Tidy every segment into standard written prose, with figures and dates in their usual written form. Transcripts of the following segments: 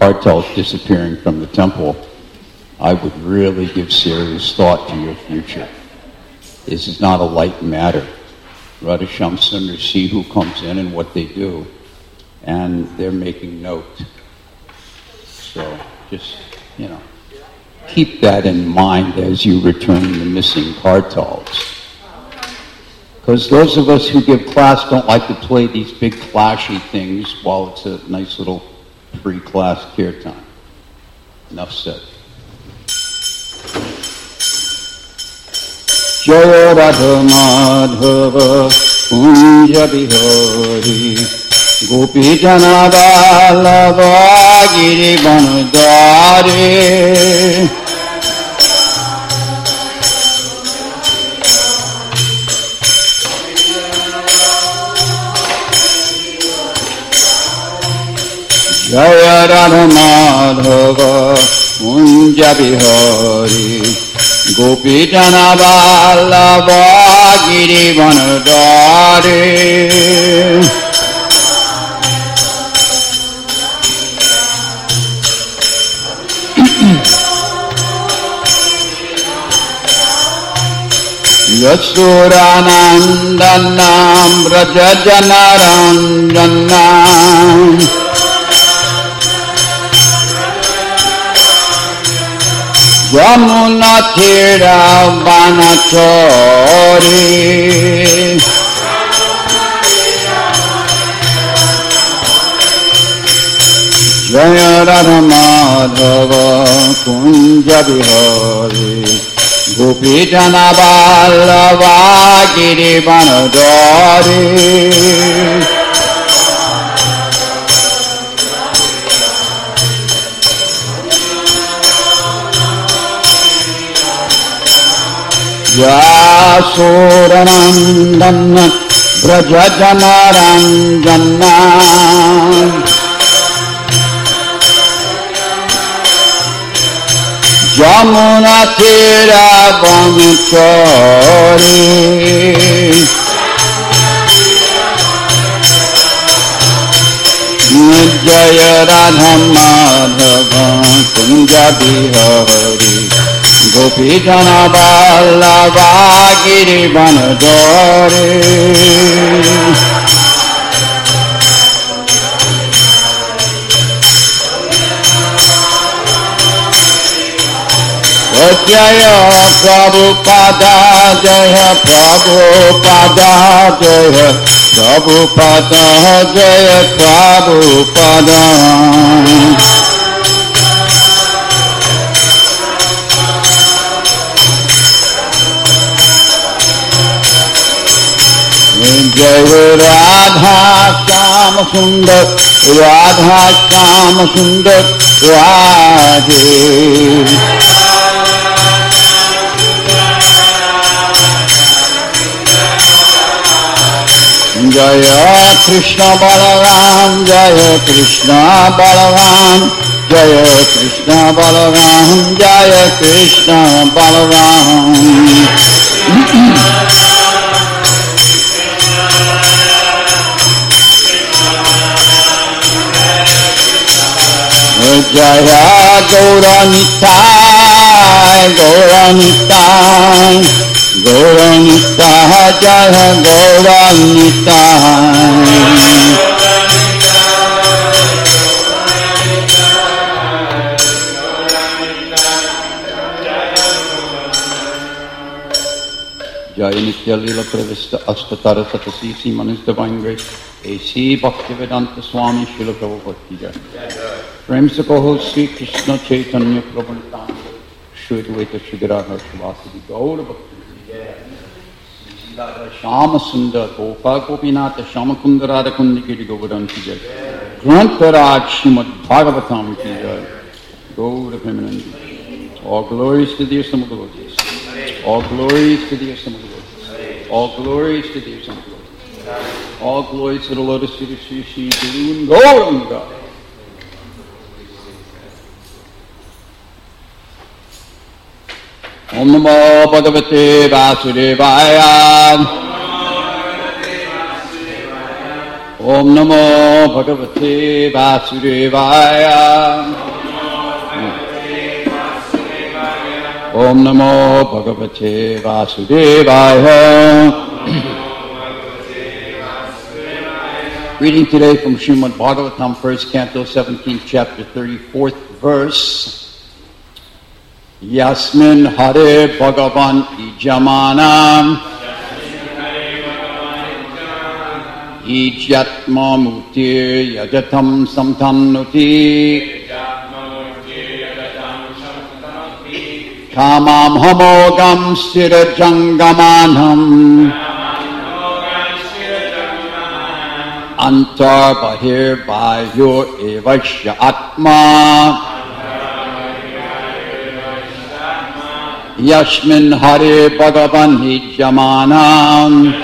kartals disappearing from the temple, I would really give serious thought to your future. This is not a light matter. Radha Shamsundar see who comes in and what they do, and they're making note. So just, keep that in mind as you return the missing kartals. Because those of us who give class don't like to play these big flashy things while it's a nice little pre-class kirtan. Enough said. Jaya Radha Madhava Kunja Bihari Gopi Jana Vallabha Giri Banudare Jaya Radha Madhava Kunja Bihari Gopi Jana Vallabha Giri Banudare Yasuranandanam Brajajanaranjanam Yamuna Thira Vanachori Jaya Radha Madhava Kunja Bihari Gopi Jana Vallabha Giri Banudare Yasuranandana Brajajanaranjana Yamuna Thira Vanachori Jaya Radha Madhava Kunja Bihari Gopi Jana Vallabha Giri Banudare Jaya Prabhupada Jaya Prabhupada Jaya Prabhupada Jaya Prabhupada Jaya Radha Shama Sundar Radha Shama Sundar Radhe Jaya Krishna Balaram Jaya Krishna Balaram Jaya Krishna Balaram Jaya Krishna Balaram Jaya Gauranitai Gauranitai Gauranitai Jaya Gauranitai Jaya Nitya Lila Pravista Astatara Satasi Simanis Divine Grace A.C. Bhaktivedanta Swami Srila Prabhupada Jaya Prem se kaho Sri Krishna Chaitanya Prabhu Nityananda Shri Advaita Shri Radha Shivasadi Gaura Bhakti Shama Sundar Gopa Gopinata Shama Kunda Radha Kundi Giri Govardhan Ki Jai Grantaraj Srimad Bhagavatam Ki Jai Gaura Premanandi. All glories to the Assembled Devotees. All glories to the Assembled Devotees. All glories to the Assembled Devotees. All glories to the Lotus Feet of Sri Sri Guru Gauranga. Om Namo Bhagavate Vasudevaya. Om Namo Bhagavate Vasudevaya. Om Namo Bhagavate Vasudevaya. Reading today from Srimad Bhagavatam, 1st Canto, 17th chapter, 34th verse. Yasmin Hare Bhagavan Ijamanam Ijyatma Mutir Yajatam Samtannuti Kamam Hamogam Stirajangamanam Antar Bahir Bahyo Evashya Atma Yasmin Hare Bhagavan Hijamanam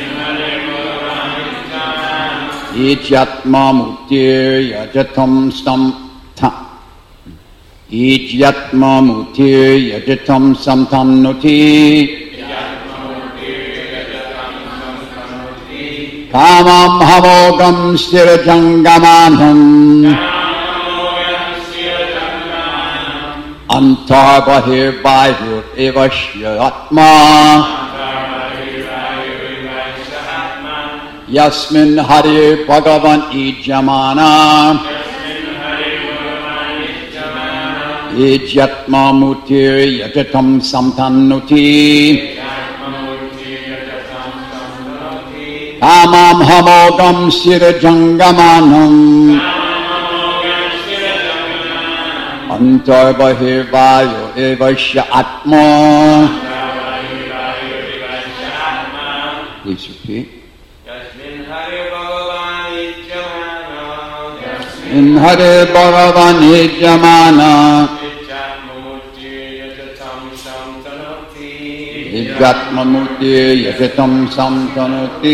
Ijyatma Mutir Yajatam Ijyatma Mutir Yajatam Samtannuti Kamam Hamogam Stirajangamanam Antar Bahir Bahir Evashya Atma Yasmin Hare Bhagavan Ijamana Ijyatma Mutir Yajatam Samtannuti Kamam Hamogam Stirajangamanam Antar Bahir Bahir Evashya Atma. Please repeat. In Hare Bhagavan Ijamana Ijyatma Murti Yajatam Samtannuti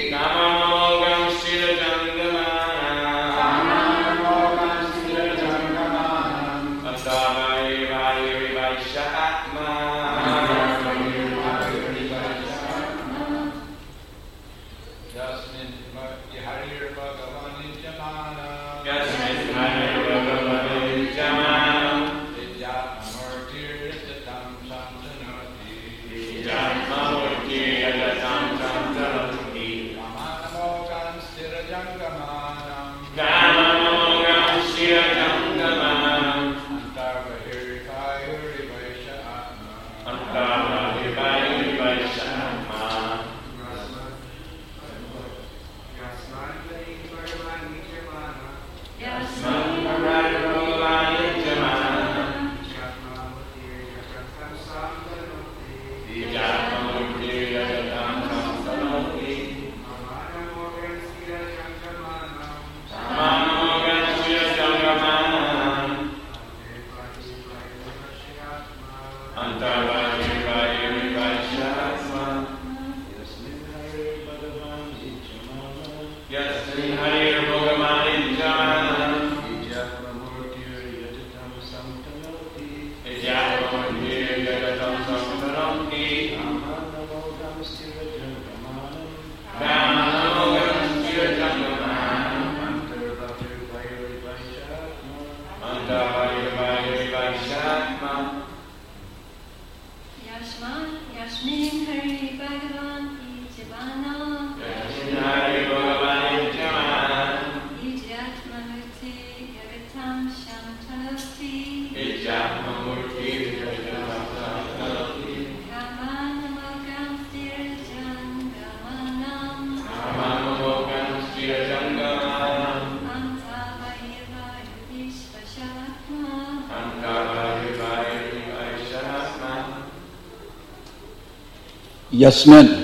Yasmin,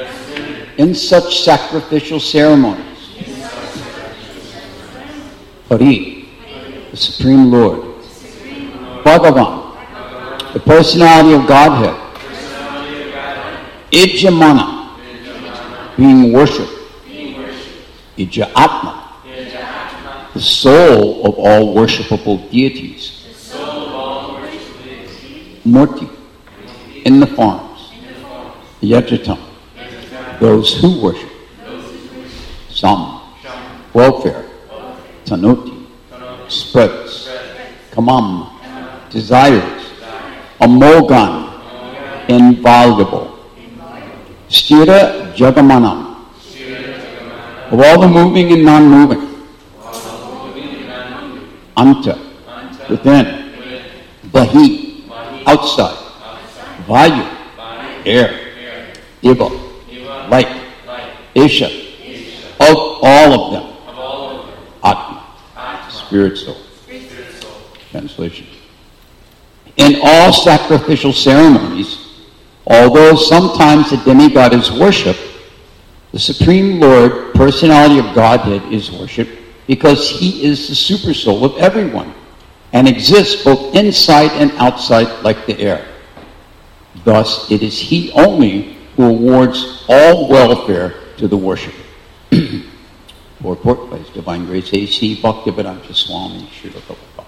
in such sacrificial ceremonies, Hari, the Supreme Lord, Bhagavan, the personality of Godhead, Ijamana, being worshipped, Ijatma, the soul of all worshipable deities, Murti, in the forms, Yajatam, those who worship, Sam, welfare, tanoti, spreads, kamam, desires, amogan, invaluable, stira jagamanam, of all the moving and non-moving, anta, within, bahi, outside, vayu, air, iva, light, isha, of all of them, atma, spirit soul. Translation. In all sacrificial ceremonies, although sometimes the demigod is worshipped, the Supreme Lord, personality of Godhead, is worshipped because he is the super soul of everyone and exists both inside and outside like the air. Thus, it is he only who awards all welfare to the worshipper. Purport by His Divine Grace A.C. Bhaktivedanta Swami Srila Prabhupada.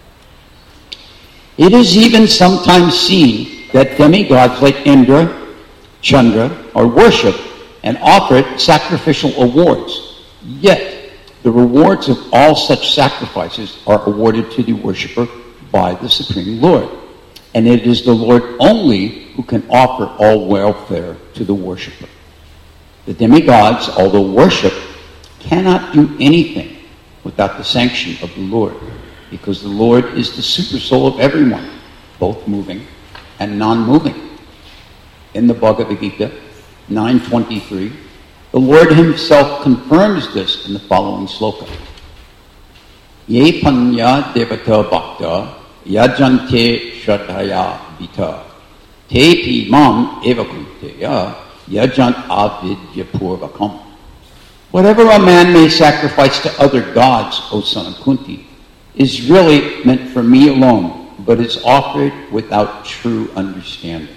It is even sometimes seen that demigods like Indra, Chandra are worshipped and offered sacrificial awards. Yet, the rewards of all such sacrifices are awarded to the worshipper by the Supreme Lord. And it is the Lord only who can offer all welfare to the worshipper. The demigods, although worshipped, cannot do anything without the sanction of the Lord, because the Lord is the super soul of everyone, both moving and non-moving. In the Bhagavad Gita 9:23, the Lord himself confirms this in the following sloka. Ye panya devata bhakta yajante shraddhaya vita tepi mam evakunteya yajant avidya purvakam. Whatever a man may sacrifice to other gods, O son of Kunti, is really meant for me alone, but is offered without true understanding.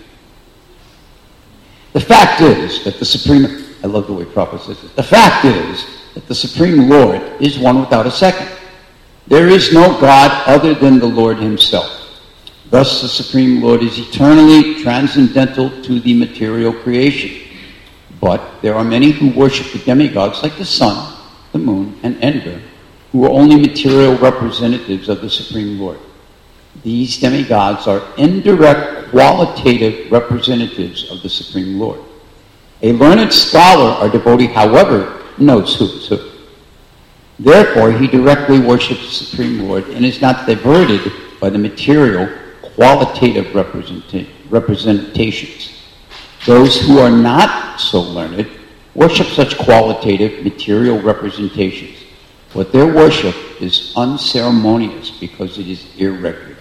The fact is that the Supreme... I love the way Prabhupada says it. The fact is that the Supreme Lord is one without a second. There is no God other than the Lord himself. Thus the Supreme Lord is eternally transcendental to the material creation. But there are many who worship the demigods like the sun, the moon, and Indra, who are only material representatives of the Supreme Lord. These demigods are indirect, qualitative representatives of the Supreme Lord. A learned scholar or devotee, however, knows who is who. Therefore, he directly worships the Supreme Lord and is not diverted by the material, qualitative representations. Those who are not so learned worship such qualitative, material representations. But their worship is unceremonious because it is irregular.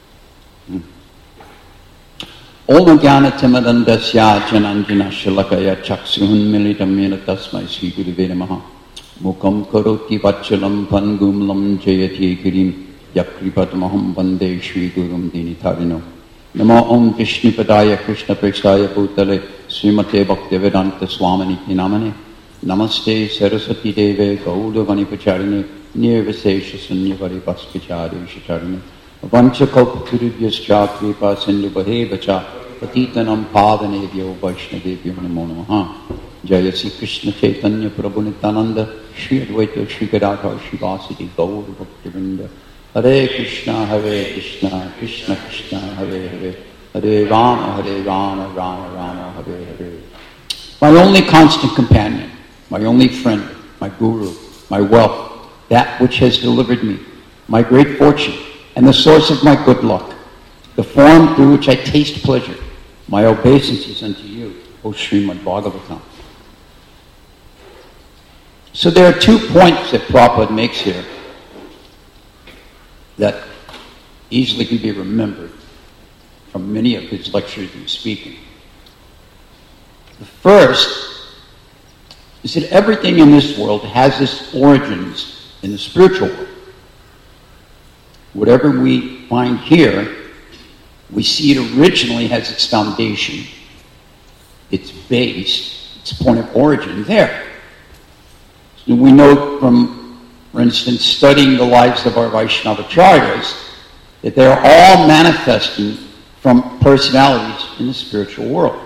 Om Jnana Timirandasya Jananjana Shalakaya Chaksuhun Militam Yena Tasmai Sri Gurave Namaha Mukam Karoti Vachalam Pangumlam Jayati Girim Yakripatamaham Vande Shri Gurum Dinitarino Namo Om Vishnu Padaya Krishna Prestaya Bhutale Srimate Bhaktivedanta Swamini Namane Namaste Saraswati Deve Gaudavani Pacharine Nirvasesha Sunyavari Vaspachari Shatarine Vancha Kalpaturibhyascha Kripa Sindhu Bhadevacha Patitanam Pavanebhyo Vaishnavebhyo Namo Namaha Jaya Sri Krishna Chaitanya Prabhu Nityananda Shri Advaita Shri Gadadhar Shivasiti Gaur Bhaktivinda Hare Krishna Krishna Krishna Hare Hare Hare Rama Rama Rama Hare Hare. My only constant companion, my only friend, my guru, my wealth, that which has delivered me, my great fortune, and the source of my good luck, the form through which I taste pleasure, my obeisances unto you, O Srimad Bhagavatam. So there are 2 points that Prabhupada makes here that easily can be remembered from many of his lectures and speaking. The first is that everything in this world has its origins in the spiritual world. Whatever we find here, we see it originally has its foundation, its base, its point of origin there. So we know from, for instance, studying the lives of our Vaishnava Acharyas, that they are all manifesting from personalities in the spiritual world.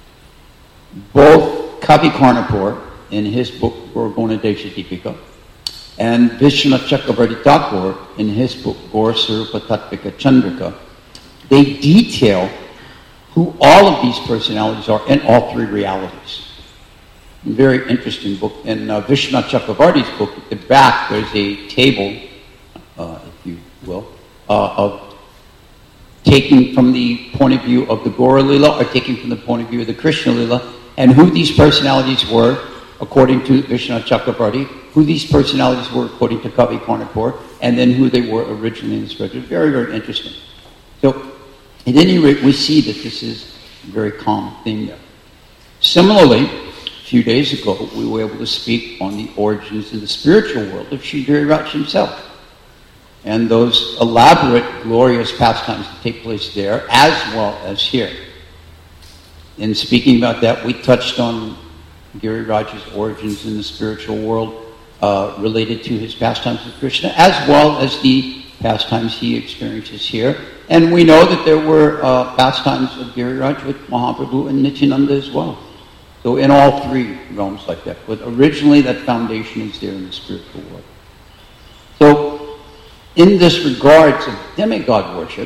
Both Kavi Karnapur, in his book, Guru Desha Deepika, And Vishwanath Chakravarti Thakur, in his book, Gaur Sarupa Tattvika Chandrika, they detail who all of these personalities are in all three realities. A very interesting book. In Vishwanath Chakravarti's book, at the back, there's a table, if you will, of taking from the point of view of the Gaura Lila or taking from the point of view of the Krishna Lila, and who these personalities were according to Vishwanath Chakravarti, who these personalities were according to Kavi Karnapur, and then who they were originally in the scripture. Very, very interesting. So, at any rate, we see that this is a very common thing there. Similarly, a few days ago, we were able to speak on the origins in the spiritual world of Sri Giriraj himself, and those elaborate, glorious pastimes that take place there, as well as here. In speaking about that, we touched on Giriraj's origins in the spiritual world related to his pastimes with Krishna, as well as the pastimes he experiences here. And we know that there were pastimes of Giriraj with Mahaprabhu and Nityananda as well. So in all three realms like that. But originally that foundation is there in the spiritual world. So in this regards of demigod worship,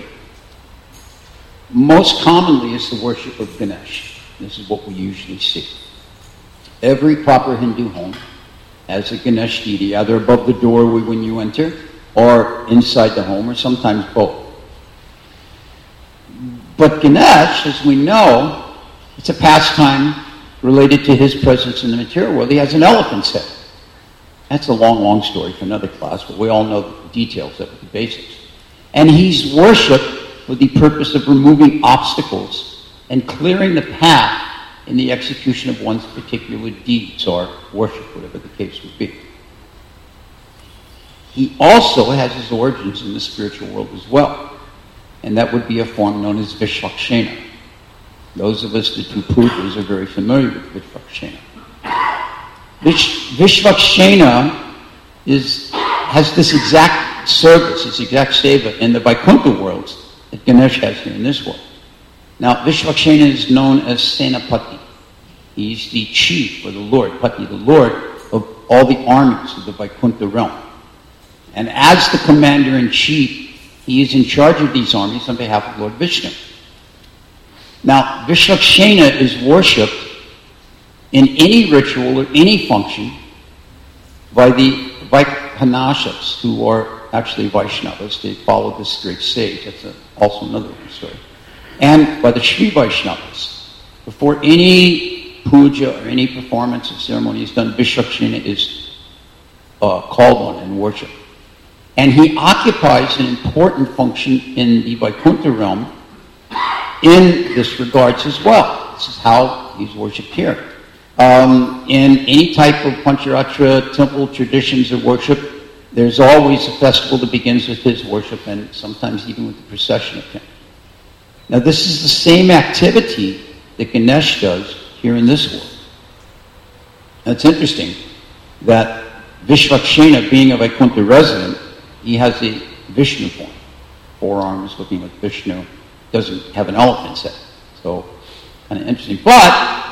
most commonly is the worship of Ganesh. This is what we usually see. Every proper Hindu home has a Ganesh deity, either above the doorway when you enter, or inside the home, or sometimes both. But Ganesh, as we know, it's a pastime related to his presence in the material world. He has an elephant's head. That's a long, long story for another class, but we all know the details of the basics. And he's worshipped with the purpose of removing obstacles and clearing the path in the execution of one's particular deeds or worship, whatever the case would be. He also has his origins in the spiritual world as well, and that would be a form known as Vishvakshena. Those of us that do pujas are very familiar with Vishvakshena. Vishvakshena has this exact service, this exact seva in the Vaikuntha worlds that Ganesh has here in this world. Now, Vishvakshena is known as Senapati. He's the chief, or the lord, Pati, the lord of all the armies of the Vaikuntha realm. And as the commander-in-chief, he is in charge of these armies on behalf of Lord Vishnu. Now, Vishvakshena is worshipped in any ritual or any function by the Vaikhanashas, who are actually Vaishnavas. They follow this great sage. That's also another story. And by the Sri Vaishnavas. Before any puja or any performance or ceremony is done, Vishvakshena is called on and worshipped. And he occupies an important function in the Vaikuntha realm in this regards as well. This is how he's worshipped here. In any type of Pancharatra temple traditions of worship, there's always a festival that begins with his worship, and sometimes even with the procession of him. Now, this is the same activity that Ganesh does here in this world. Now, it's interesting that Vishvakshena, being a Vaikuntha resident, he has a Vishnu form. 4 arms looking like Vishnu. Doesn't have an elephant's head. So, kind of interesting. But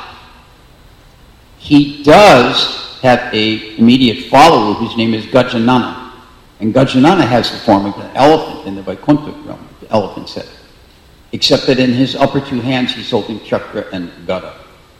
he does have an immediate follower whose name is Gajanana. And Gajanana has the form of an elephant in the Vaikuntha realm, the elephant's head. Except that in his upper 2 hands he's holding chakra and gada.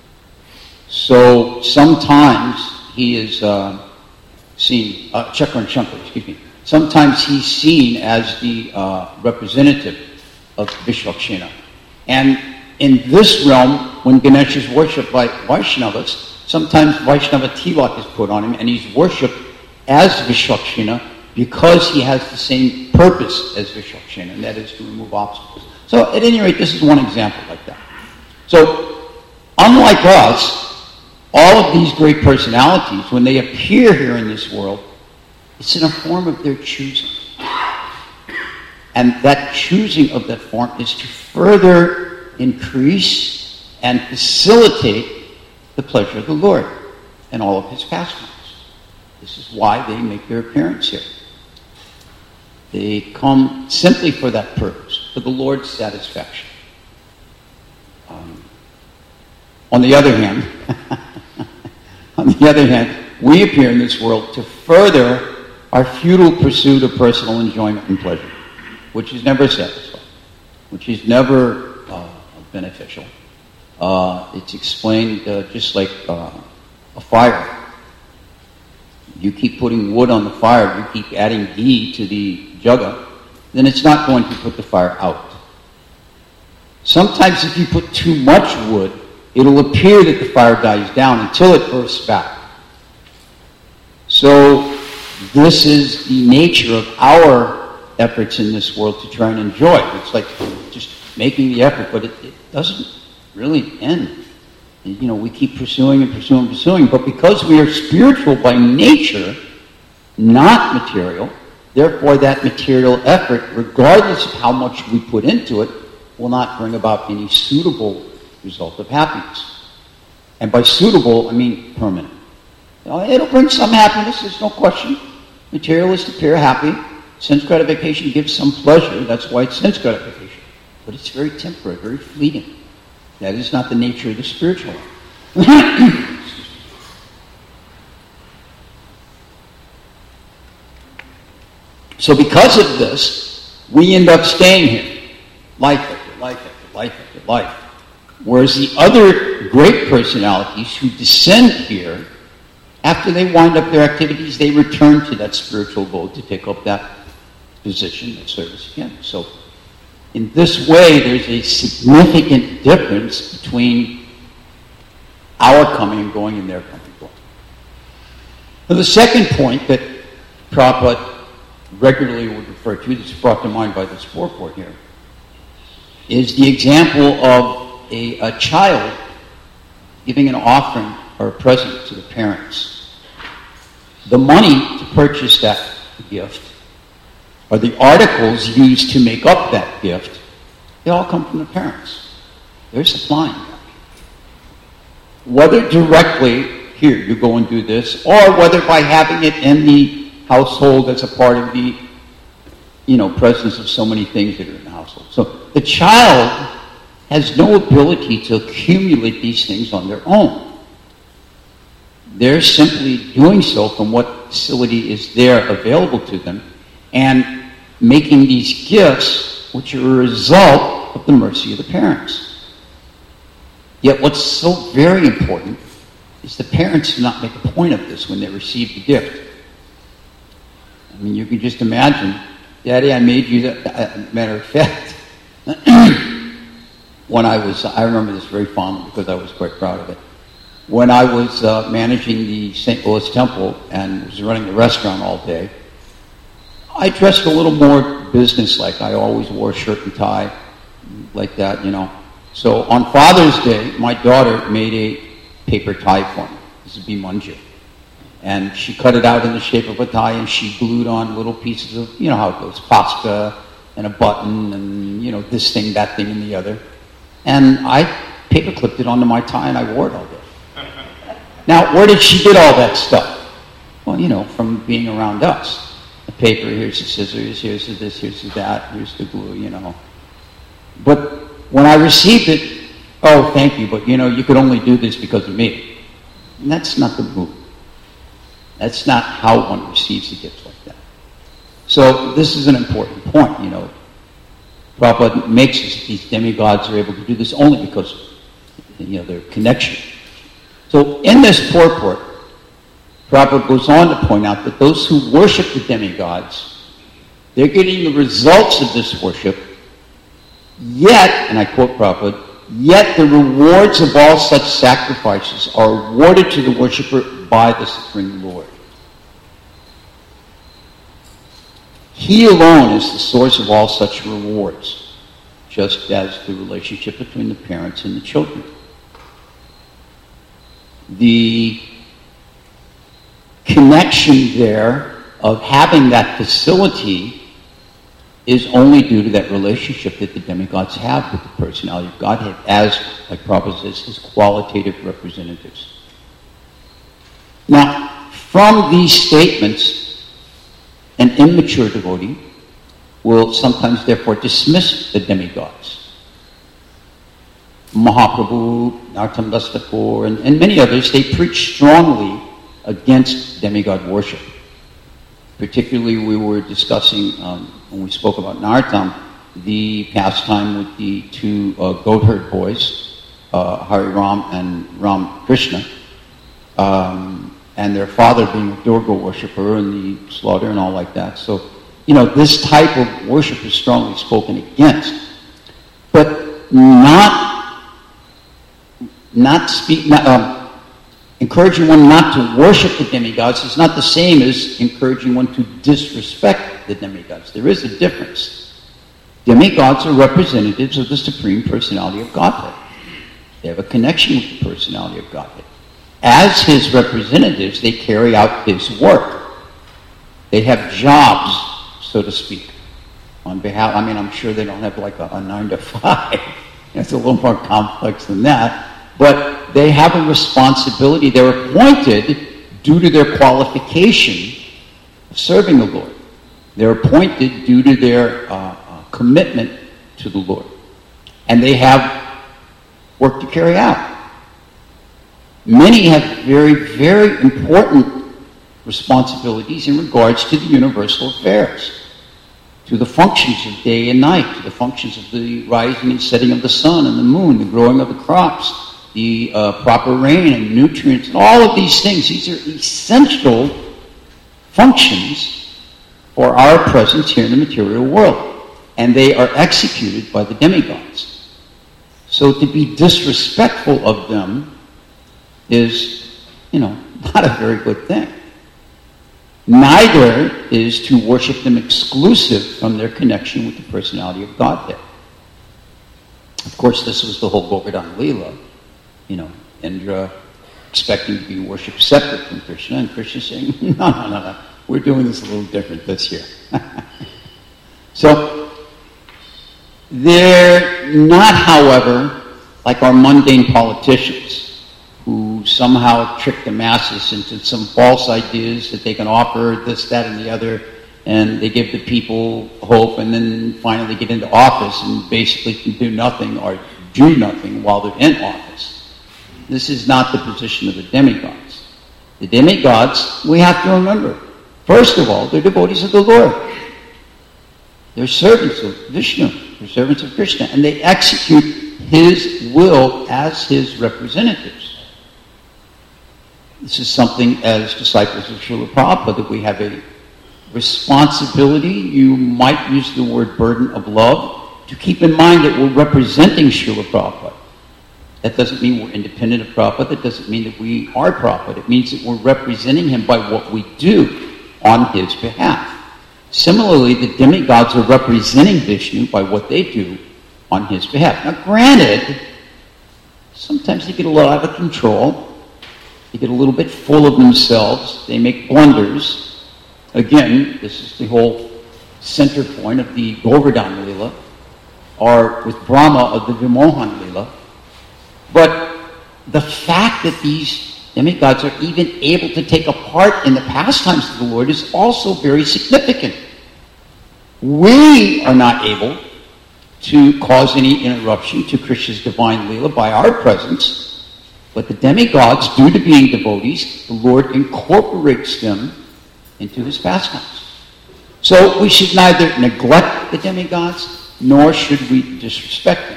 So sometimes he is seen, chakra and shankar, excuse me. Sometimes he's seen as the representative of Vishvakshena. And in this realm, when Ganesh is worshipped by Vaishnavas, sometimes Vaishnava tilak is put on him, and he's worshipped as Vishvakshena because he has the same purpose as Vishvakshena, and that is to remove obstacles. So at any rate, this is one example like that. So, unlike us, all of these great personalities, when they appear here in this world, it's in a form of their choosing. And that choosing of that form is to further increase and facilitate the pleasure of the Lord and all of his pastimes. This is why they make their appearance here. They come simply for that purpose, for the Lord's satisfaction. On the other hand, we appear in this world to further are futile pursuit of personal enjoyment and pleasure, which is never satisfying, which is never beneficial. It's explained just like a fire. You keep putting wood on the fire, you keep adding ghee to the jugga, then it's not going to put the fire out. Sometimes if you put too much wood, it'll appear that the fire dies down until it bursts back. So this is the nature of our efforts in this world to try and enjoy it. It's like just making the effort, but it doesn't really end. You know, we keep pursuing and pursuing and pursuing, but because we are spiritual by nature, not material, therefore that material effort, regardless of how much we put into it, will not bring about any suitable result of happiness. And by suitable, I mean permanent. You know, it'll bring some happiness, there's no question. Materialists appear happy. Sense gratification gives some pleasure, that's why it's sense gratification. But it's very temporary, very fleeting. That is not the nature of the spiritual life. So because of this, we end up staying here. Life after life after life after life. Whereas the other great personalities who descend here, after they wind up their activities, they return to that spiritual abode to take up that position of service again. So in this way, there's a significant difference between our coming and going and their coming and going. Now, the second point that Prabhupada regularly would refer to, that's brought to mind by this purport here, is the example of a child giving an offering or a present to the parents. The money to purchase that gift, or the articles used to make up that gift, they all come from the parents. They're supplying that. Whether directly, here, you go and do this, or whether by having it in the household as a part of the, presence of so many things that are in the household. So the child has no ability to accumulate these things on their own. They're simply doing so from what facility is there available to them, and making these gifts which are a result of the mercy of the parents. Yet what's so very important is the parents do not make a point of this when they receive the gift. I mean, you can just imagine, Daddy, I made you that. Matter of fact, when I remember this very fondly because I was quite proud of it. When I was managing the St. Louis Temple and was running the restaurant all day, I dressed a little more business-like. I always wore a shirt and tie like that, So on Father's Day, my daughter made a paper tie for me. This is Bimanju. And she cut it out in the shape of a tie, and she glued on little pieces of, how it goes, pasta and a button and, this thing, that thing, and the other. And I paper clipped it onto my tie, and I wore it all day. Now, where did she get all that stuff? Well, from being around us. The paper, here's the scissors, here's the this, here's the that, here's the glue, But when I received it, oh, thank you, but you could only do this because of me. And that's not the move. That's not how one receives a gift like that. So this is an important point, Prabhupada makes us that these demigods are able to do this only because, their connection. So in this purport, Prabhupada goes on to point out that those who worship the demigods, they're getting the results of this worship, yet, and I quote Prabhupada, yet the rewards of all such sacrifices are awarded to the worshiper by the Supreme Lord. He alone is the source of all such rewards, just as the relationship between the parents and the children. The connection there of having that facility is only due to that relationship that the demigods have with the personality of Godhead as, like Prabhupada says, his qualitative representatives. Now, from these statements, an immature devotee will sometimes therefore dismiss the demigods. Mahaprabhu, Narottam Das Thakur, and many others, they preach strongly against demigod worship. Particularly, we were discussing, when we spoke about Narottam, the pastime with the two goat herd boys, Hari Ram and Ram Krishna, and their father being a Durga worshiper and the slaughter and all like that. So, this type of worship is strongly spoken against. But encouraging one not to worship the demigods is not the same as encouraging one to disrespect the demigods. There is a difference. Demigods are representatives of the Supreme Personality of Godhead. They have a connection with the Personality of Godhead. As his representatives, they carry out his work. They have jobs, so to speak, on behalf. I'm sure they don't have like a 9 to 5. It's a little more complex than that. But they have a responsibility. They're appointed due to their qualification of serving the Lord. They're appointed due to their commitment to the Lord. And they have work to carry out. Many have very, very important responsibilities in regards to the universal affairs, to the functions of day and night, to the functions of the rising and setting of the sun and the moon, the growing of the crops, the proper rain and nutrients, and all of these things. These are essential functions for our presence here in the material world. And they are executed by the demigods. So to be disrespectful of them is, not a very good thing. Neither is to worship them exclusive from their connection with the personality of Godhead. Of course, this was the whole Govardhan Leela. Indra expecting to be worshipped separate from Krishna, and Krishna saying, no, we're doing this a little different this year. So, they're not, however, like our mundane politicians who somehow trick the masses into some false ideas that they can offer this, that, and the other, and they give the people hope, and then finally get into office and basically can do nothing or do nothing while they're in office. This is not the position of the demigods. The demigods, we have to remember, first of all, they're devotees of the Lord. They're servants of Vishnu. They're servants of Krishna. And they execute his will as his representatives. This is something, as disciples of Srila Prabhupada, that we have a responsibility, you might use the word burden of love, to keep in mind that we're representing Srila Prabhupada. That doesn't mean we're independent of Prabhupada. That doesn't mean that we are Prabhupada. It means that we're representing him by what we do on his behalf. Similarly, the demigods are representing Vishnu by what they do on his behalf. Now, granted, sometimes they get a little out of control. They get a little bit full of themselves. They make blunders. Again, this is the whole center point of the Govardhan Leela, or with Brahma of the Vimohan Leela. But the fact that these demigods are even able to take a part in the pastimes of the Lord is also very significant. We are not able to cause any interruption to Krishna's divine Leela by our presence, but the demigods, due to being devotees, the Lord incorporates them into his pastimes. So we should neither neglect the demigods, nor should we disrespect them.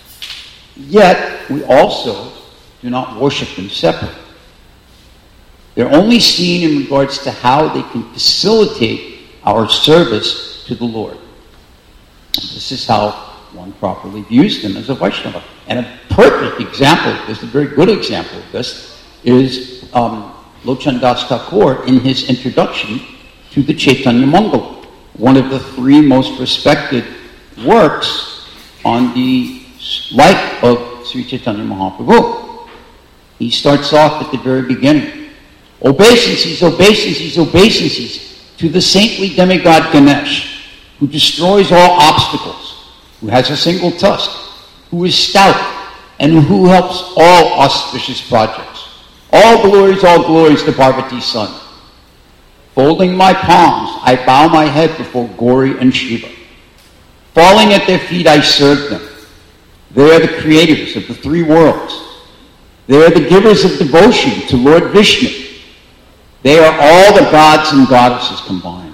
Yet, we also do not worship them separately. They're only seen in regards to how they can facilitate our service to the Lord. This is how one properly views them as a Vaishnava. And a perfect example of this, a very good example of this, is Lochan Das Thakur in his introduction to the Chaitanya Mangala, one of the 3 most respected works on the life of Sri Chaitanya Mahaprabhu. He starts off at the very beginning. Obeisances, obeisances, obeisances to the saintly demigod Ganesh, who destroys all obstacles, who has a single tusk, who is stout, and who helps all auspicious projects. All glories to Parvati's son. Folding my palms, I bow my head before Gauri and Shiva. Falling at their feet, I serve them. They are the creators of the 3 worlds. They are the givers of devotion to Lord Vishnu. They are all the gods and goddesses combined.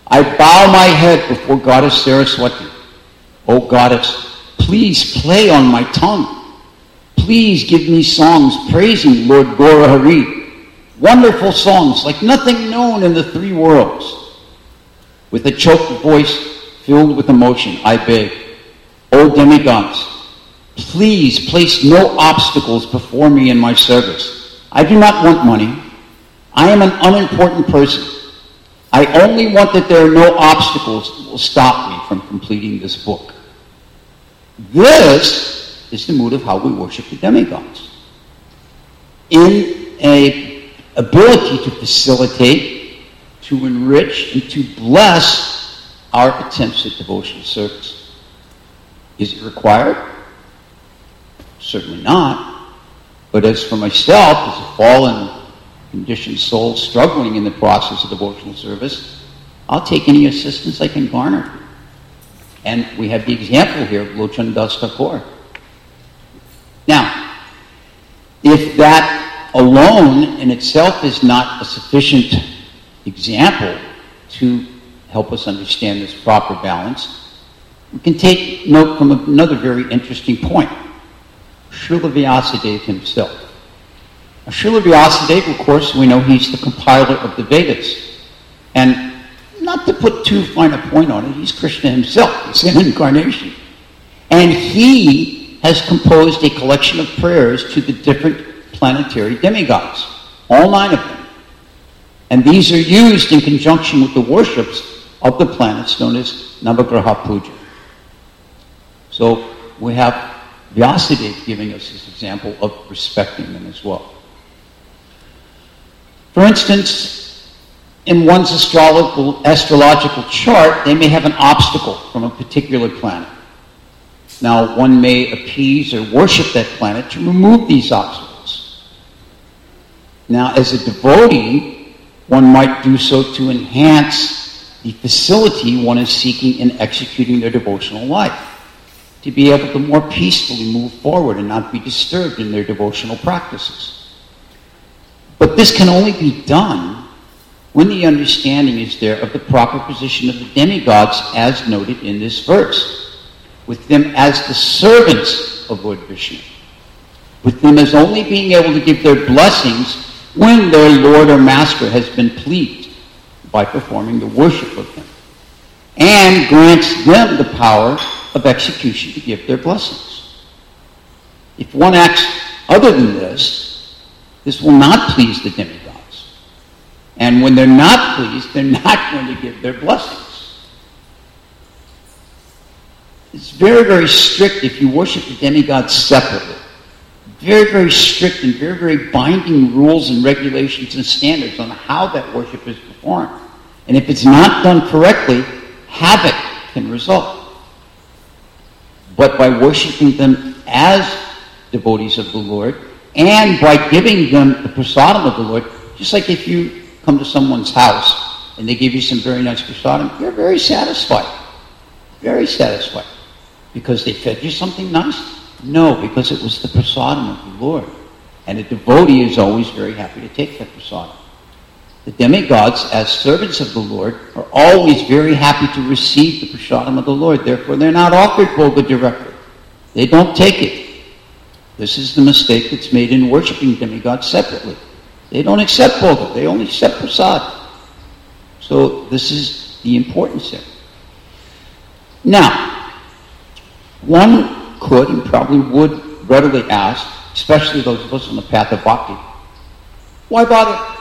I bow my head before Goddess Saraswati. O Goddess, please play on my tongue. Please give me songs praising Lord Gaurahari. Wonderful songs like nothing known in the three worlds. With a choked voice filled with emotion, I beg, O demigods, please place no obstacles before me in my service. I do not want money. I am an unimportant person. I only want that there are no obstacles that will stop me from completing this book. This is the mood of how we worship the demigods. In an ability to facilitate, to enrich, and to bless our attempts at devotional service. Is it required? Certainly not. But as for myself, as a fallen, conditioned soul struggling in the process of devotional service, I'll take any assistance I can garner. And we have the example here of Lochan Das Thakur. Now, if that alone in itself is not a sufficient example to help us understand this proper balance, we can take note from another very interesting point. Srila Vyasadeva himself. Now, Srila Vyasadeva, of course, we know he's the compiler of the Vedas. And not to put too fine a point on it, he's Krishna himself, the same incarnation. And he has composed a collection of prayers to the different planetary demigods, all 9 of them. And these are used in conjunction with the worships of the planets known as Navagraha Puja. So we have Vyasadeva giving us this example of respecting them as well. For instance, in one's astrological chart, they may have an obstacle from a particular planet. Now, one may appease or worship that planet to remove these obstacles. Now, as a devotee, one might do so to enhance the facility one is seeking in executing their devotional life, to be able to more peacefully move forward and not be disturbed in their devotional practices. But this can only be done when the understanding is there of the proper position of the demigods as noted in this verse, with them as the servants of Lord Vishnu, with them as only being able to give their blessings when their Lord or Master has been pleased by performing the worship of him, and grants them the power of execution to give their blessings. If one acts other than this will not please the demigods. And when they're not pleased, they're not going to give their blessings. It's very, very strict if you worship the demigods separately. Very, very strict and very, very binding rules and regulations and standards on how that worship is performed. And if it's not done correctly, havoc can result. But by worshiping them as devotees of the Lord, and by giving them the prasadam of the Lord, just like if you come to someone's house and they give you some very nice prasadam, you're very satisfied. Very satisfied. Because they fed you something nice? No, because it was the prasadam of the Lord. And a devotee is always very happy to take that prasadam. The demigods, as servants of the Lord, are always very happy to receive the prasadam of the Lord. Therefore, they're not offered bhoga directly. They don't take it. This is the mistake that's made in worshiping demigods separately. They don't accept bhoga. They only accept prasad. So this is the importance here. Now, one could and probably would readily ask, especially those of us on the path of bhakti, why bother?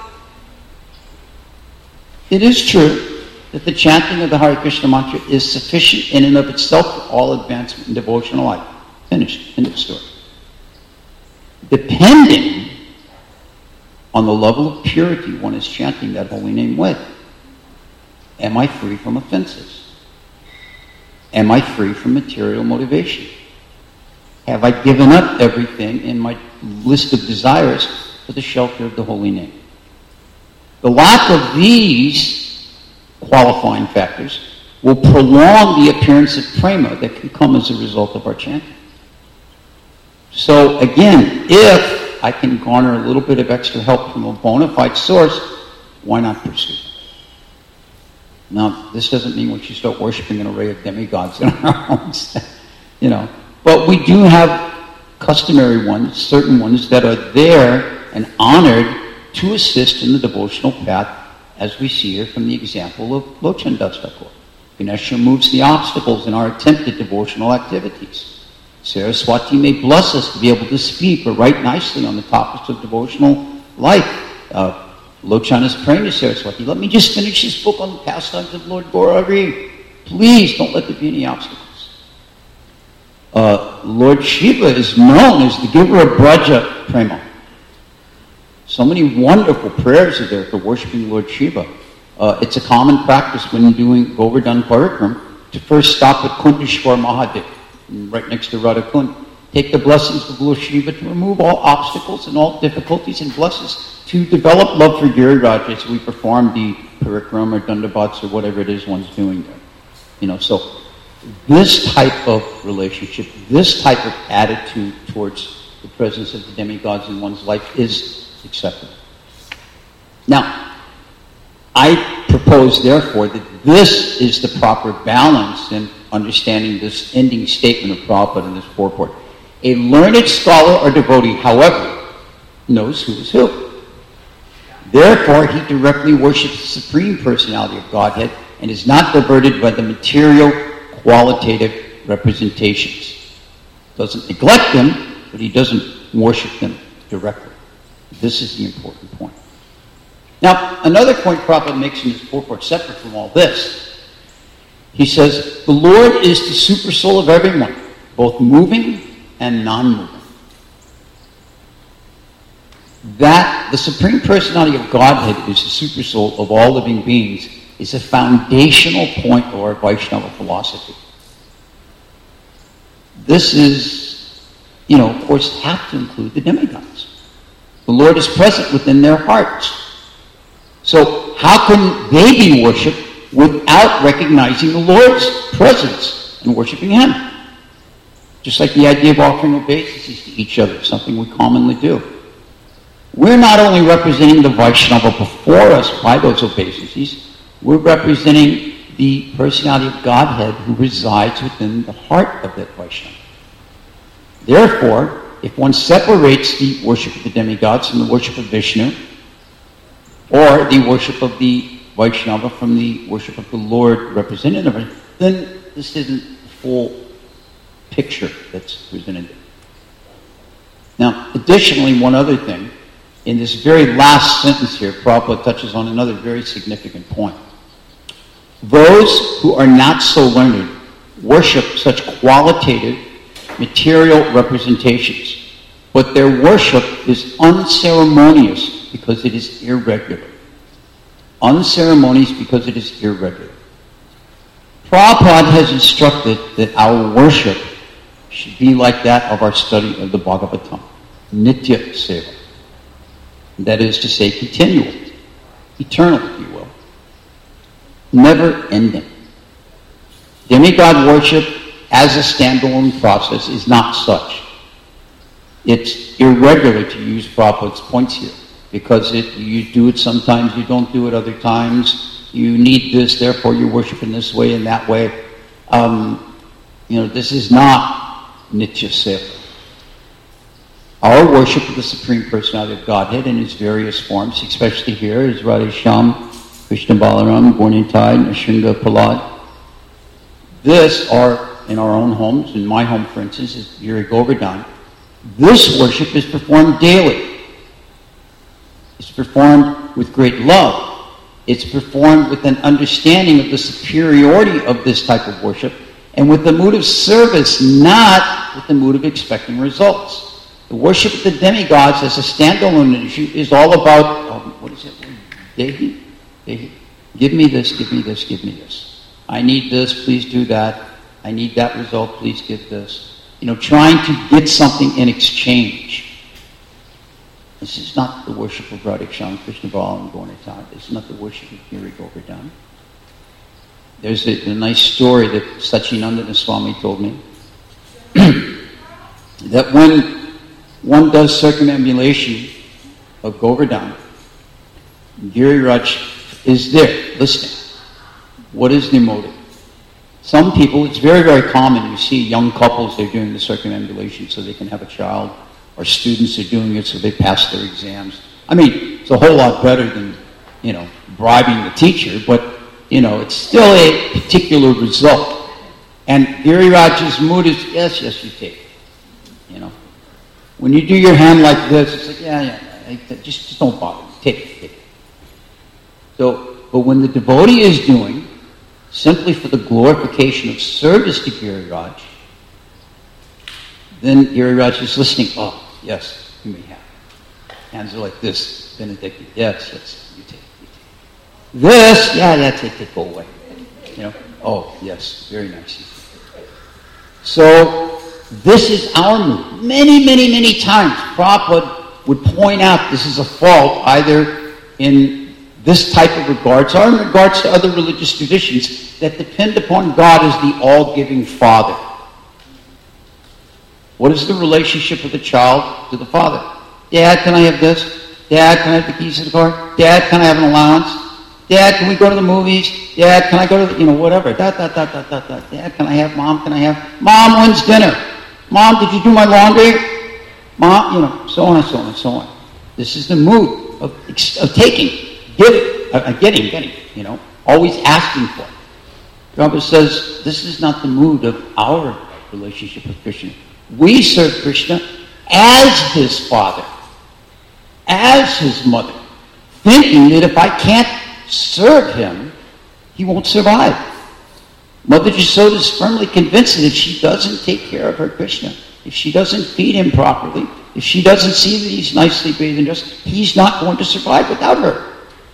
It is true that the chanting of the Hare Krishna mantra is sufficient in and of itself for all advancement in devotional life. Finished. End of story. Depending on the level of purity one is chanting that holy name with. Am I free from offenses? Am I free from material motivation? Have I given up everything in my list of desires for the shelter of the holy name? The lack of these qualifying factors will prolong the appearance of prema that can come as a result of our chanting. So again, if I can garner a little bit of extra help from a bona fide source, why not pursue it? Now, this doesn't mean we should start worshiping an array of demigods in our homes, But we do have customary ones, certain ones that are there and honored to assist in the devotional path, as we see here from the example of Lochan Das Thakur. Ganesha removes the obstacles in our attempted devotional activities. Saraswati may bless us to be able to speak or write nicely on the topics of devotional life. Lochan is praying to Saraswati, let me just finish this book on the pastimes of Lord Gaurari. Please don't let there be any obstacles. Lord Shiva is known as the giver of Braja Prema. So many wonderful prayers are there for worshiping Lord Shiva. It's a common practice when doing Govardhan Parikram to first stop at Kundeshwar Mahadev, right next to Radha Kund. Take the blessings of Lord Shiva to remove all obstacles and all difficulties, and bless us to develop love for Giriraj as we perform the Parikram or Dandabats or whatever it is one's doing there. So this type of relationship, this type of attitude towards the presence of the demigods in one's life is acceptable. Now, I propose, therefore, that this is the proper balance in understanding this ending statement of Prabhupada in this purport. A learned scholar or devotee, however, knows who is who. Therefore, he directly worships the Supreme Personality of Godhead and is not diverted by the material, qualitative representations. Doesn't neglect them, but he doesn't worship them directly. This is the important point. Now, another point Prabhupada makes in his purport, separate from all this, he says, the Lord is the super soul of everyone, both moving and non-moving. That the Supreme Personality of Godhead is the super soul of all living beings is a foundational point of our Vaishnava philosophy. This is, of course, have to include the demigods. The Lord is present within their hearts. So how can they be worshipped without recognizing the Lord's presence and worshiping Him? Just like the idea of offering obeisances to each other, something we commonly do. We're not only representing the Vaishnava before us by those obeisances, we're representing the personality of Godhead who resides within the heart of that Vaishnava. Therefore, if one separates the worship of the demigods from the worship of Vishnu, or the worship of the Vaishnava from the worship of the Lord represented, then this isn't the full picture that's presented. Now, additionally, one other thing, in this very last sentence here, Prabhupada touches on another very significant point. Those who are not so learned worship such qualitative, material representations, but their worship is unceremonious because it is irregular. Unceremonious because it is irregular. Prabhupada has instructed that our worship should be like that of our study of the Bhagavatam, Nitya Seva. That is to say, continual, eternal, if you will, never ending. Demigod worship as a standalone process is not such. It's irregular, to use Prabhupada's points here, because you do it sometimes, you don't do it other times. You need this, therefore you worship in this way and that way. This is not Nitya Seva. Our worship of the Supreme Personality of Godhead in its various forms, especially here, is Radha Shyam, Krishna Balaram, Gornitai, Nrsimha Prahlad. This are in our own homes. In my home, for instance, is Giri Govardhan. This worship is performed daily. It's performed with great love. It's performed with an understanding of the superiority of this type of worship and with the mood of service, not with the mood of expecting results. The worship of the demigods as a standalone issue is all about, Dehi? Give me this, give me this, give me this. I need this, please do that. I need that result, please give this. Trying to get something in exchange. This is not the worship of Radha Shyam, Krishna Balaram, Gornitai. This is not the worship of Giri Govardhan. There's a nice story that Sachinandana Swami told me. That when one does circumambulation of Govardhan, Giriraj is there, listening. What is their motive? Some people, it's very, very common. You see young couples, they're doing the circumambulation so they can have a child, or students are doing it so they pass their exams. I mean, it's a whole lot better than, bribing the teacher, but, it's still a particular result. And Giriraj's mood is, yes, you take it. When you do your hand like this, it's like, yeah, just don't bother. Take it. So, but when the devotee is doing simply for the glorification of service to Giriraj, then Giriraj is listening. Oh, yes, you may have. Hands are like this, benedicted. Yes, you take. This, take, go away. Oh, yes, very nice. So, this is our mood. Many, many, many times, Prabhupada would point out this is a fault either in this type of regards or in regards to other religious traditions that depend upon God as the all-giving Father. What is the relationship of the child to the father? Dad, can I have this? Dad, can I have the keys to the car? Dad, can I have an allowance? Dad, can we go to the movies? Dad, can I go to whatever. Dad, can I have, Mom, can I have? Mom, when's dinner? Mom, did you do my laundry? Mom, so on and so on and so on. This is the mood of taking, getting, always asking for. Prabhupada says this is not the mood of our relationship with Krishna. We serve Krishna as his father, as his mother, thinking that if I can't serve him, he won't survive. Mother Jasoda is firmly convinced that if she doesn't take care of her Krishna, if she doesn't feed him properly, if she doesn't see that he's nicely bathed and dressed, he's not going to survive without her.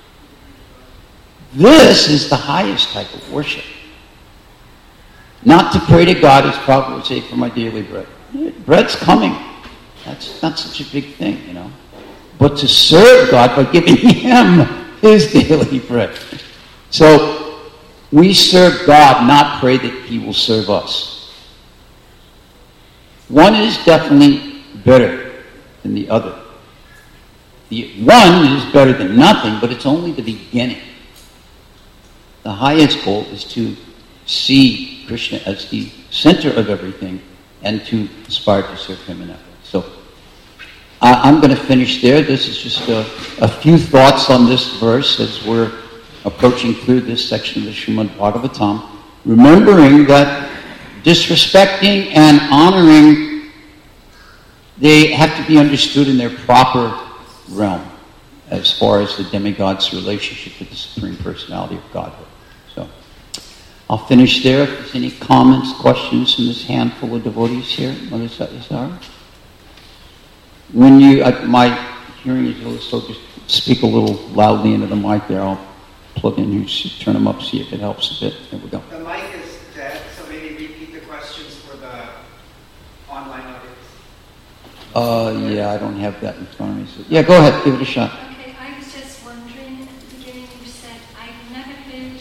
This is the highest type of worship. Not to pray to God, as Prabhupada would say, for my daily bread. Bread's coming. That's not such a big thing, But to serve God by giving him his daily bread. So, we serve God, not pray that he will serve us. One is definitely better than the other. The one is better than nothing, but it's only the beginning. The highest goal is to see Krishna as the center of everything and to aspire to serve him in that way. So, I'm going to finish there. This is just a few thoughts on this verse as we're approaching through this section of the Srimad Bhagavatam, remembering that disrespecting and honoring, they have to be understood in their proper realm as far as the demigod's relationship with the Supreme Personality of Godhead. So, I'll finish there. If there's any comments, questions from this handful of devotees here, Mother Satyasara? When my hearing is a little, so just speak a little loudly into the mic there. I'll plug in, you should turn them up, see if it helps a bit. There we go. The mic is dead, so maybe repeat the questions for the online audience. Yeah, I don't have that in front of me. So, yeah, go ahead, give it a shot. Okay, I was just wondering, at the beginning you said, I've never heard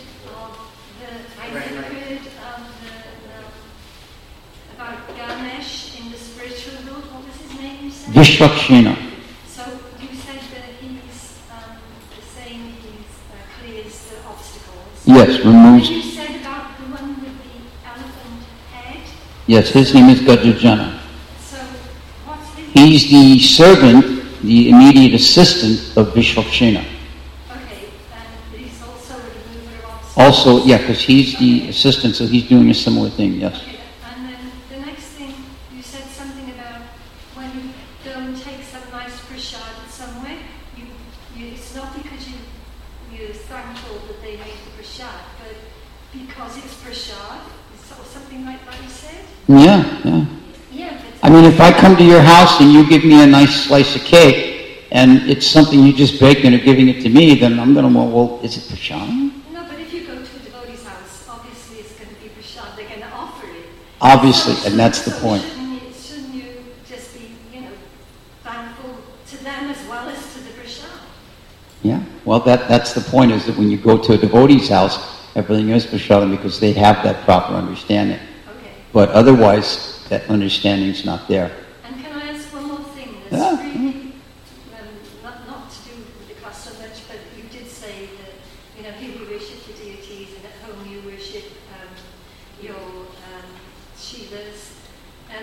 about Ganesh in the spiritual world. What was his name you said? Vishwakshena. So you said that he's saying he clears the obstacles. Yes, removes. And you said about the one with the elephant head. Yes, his name is Gajajana. So what's his name? He's the servant, the immediate assistant of Vishwakshena. Okay, and he's also a remover of obstacles. Also, yeah, because he's the assistant, so he's doing a similar thing, yes. Okay, and then the next thing, you said something about when you don't take some nice prasad somewhere, it's not because you're thankful that they made the prasad, but because it's prasad, or something like that you said? Yeah. Yeah, I mean, if I come to your house and you give me a nice slice of cake, and it's something you just baked and are giving it to me, then I'm going to well, is it prasad? No, but if you go to a devotee's house, obviously it's going to be prasad, they're going to offer it. Obviously, and that's the point. Shouldn't you just be, thankful to them as well as to the prasad? Yeah, well, that's the point, is that when you go to a devotee's house, everything is prashadam because they have that proper understanding. Okay. But otherwise, that understanding is not there. And can I ask one more thing? Yeah. That's really not to do with the class so much, but you did say that, here we worship the deities and at home you Shilas. And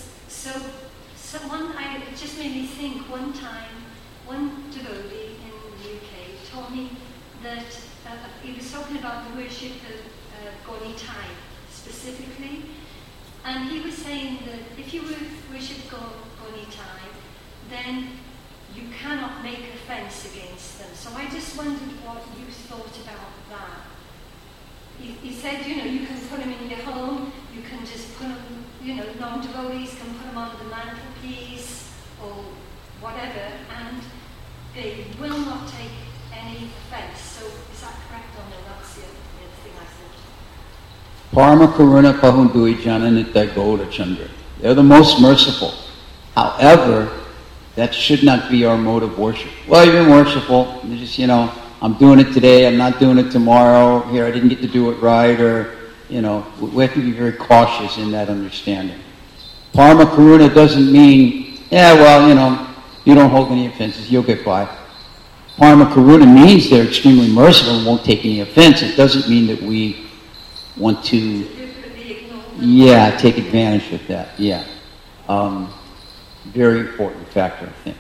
it just made me think one time, one devotee in the UK told me that he was talking about the worship of Gaunitai specifically, and he was saying that if you worship Gaunitai, then you cannot make offence against them. So I just wondered what you thought about that. He said, you can put them in your home, you can just put them, non-devotees can put them on the mantelpiece or whatever, and they will not take any offence. So is that correct or no? That's the other thing I thought. Parama Karuna Kahundui Jananita Gaura Chandra. They're the most merciful. However, that should not be our mode of worship. Well, you're merciful. You're just, I'm doing it today, I'm not doing it tomorrow. Here, I didn't get to do it right, or, we have to be very cautious in that understanding. Parama Karuna doesn't mean, you don't hold any offenses, you'll get by. Parama Karuna means they're extremely merciful and won't take any offense. It doesn't mean that we want to, take advantage of that, very important factor, I think.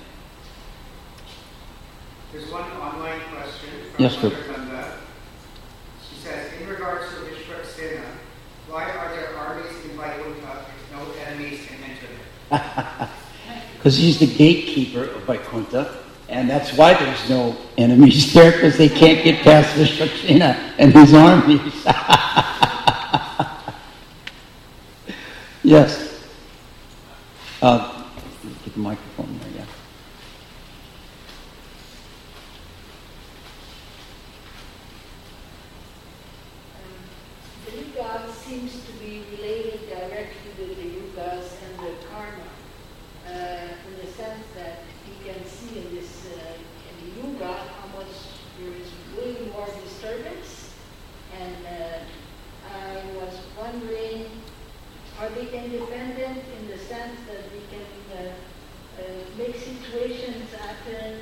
There's one online question from Yes, sir. Nanda. She says, in regards to Vishwaksena, why are there armies in Vaikuntha if no enemies can enter there? Because he's the gatekeeper of Vaikuntha, and that's why there's no enemies there, because they can't get past Vishwaksena and his armies. Yes. Get the microphone there, yeah. The yuga seems to be related directly with the yugas and the karma, in the sense that you can see in this in the yuga how much there is way more disturbance. And I was wondering, are they independent in the sense that we can make situations happen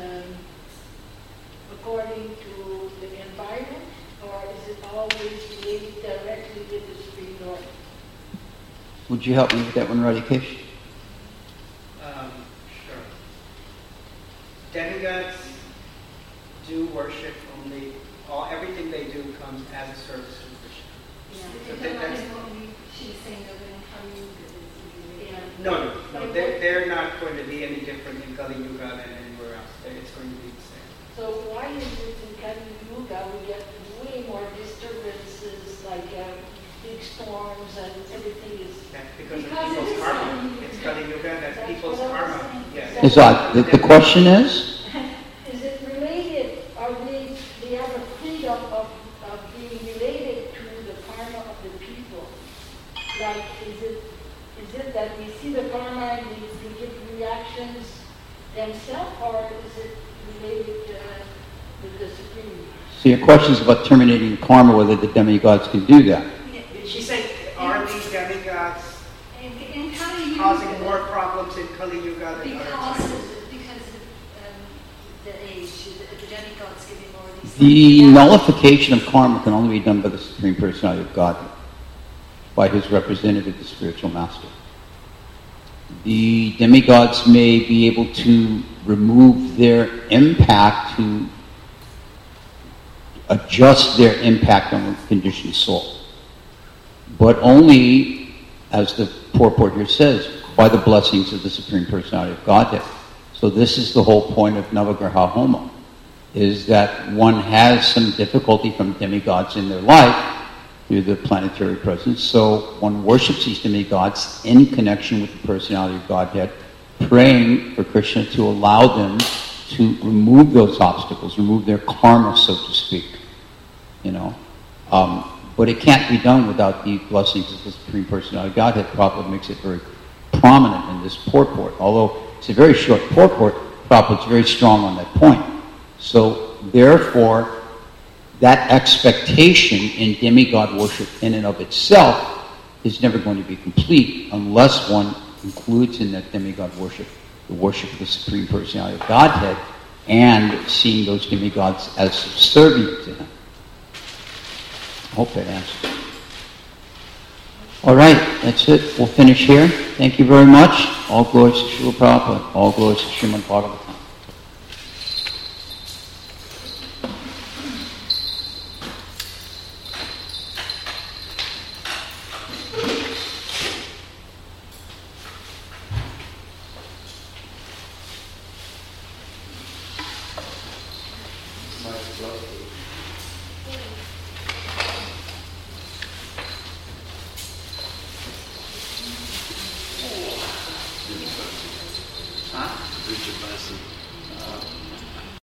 according to the environment, or is it always related directly with the Supreme Lord? Would you help me with that one, Radhikesh? Sure. Demigods do worship only, everything they do comes as a service to Krishna. No, they're not going to be any different in Kali Yuga than anywhere else. It's going to be the same. So why is it in Kali Yuga we get way more disturbances, like big storms and everything is... That's because of people's karma. It's Kali Yuga, that's people's karma. Yes. Is the question is? Is it related, or they have a freedom of being related to the karma of the people? Like, is it that we see the karma and we give reactions themselves, or is it related with the Supreme? So your question is about terminating karma, whether the demigods can do that. She said, are these demigods in Kali Yuga, causing more problems in Kali Yuga than other times? Because of the age, the demigods giving more of these The nullification of karma can only be done by the Supreme Personality of Godhead, by his representative, the spiritual master. The demigods may be able to remove their impact, to adjust their impact on the conditioned soul. But only, as the purport here says, by the blessings of the Supreme Personality of Godhead. So this is the whole point of Navagraha Homa, is that one has some difficulty from demigods in their life through the planetary presence. So one worships these demigods in connection with the Personality of Godhead, praying for Krishna to allow them to remove those obstacles, remove their karma, so to speak. But it can't be done without the blessings of the Supreme Personality of Godhead. Prabhupada makes it very prominent in this purport. Although it's a very short purport, Prabhupada's very strong on that point. So therefore, that expectation in demigod worship in and of itself is never going to be complete unless one includes in that demigod worship the worship of the Supreme Personality of Godhead and seeing those demigods as subservient to him. I hope that answers. All right. that's it. We'll finish here. Thank you very much. All glories to Srila Prabhupada. All glories to Srimad Bhagavatam.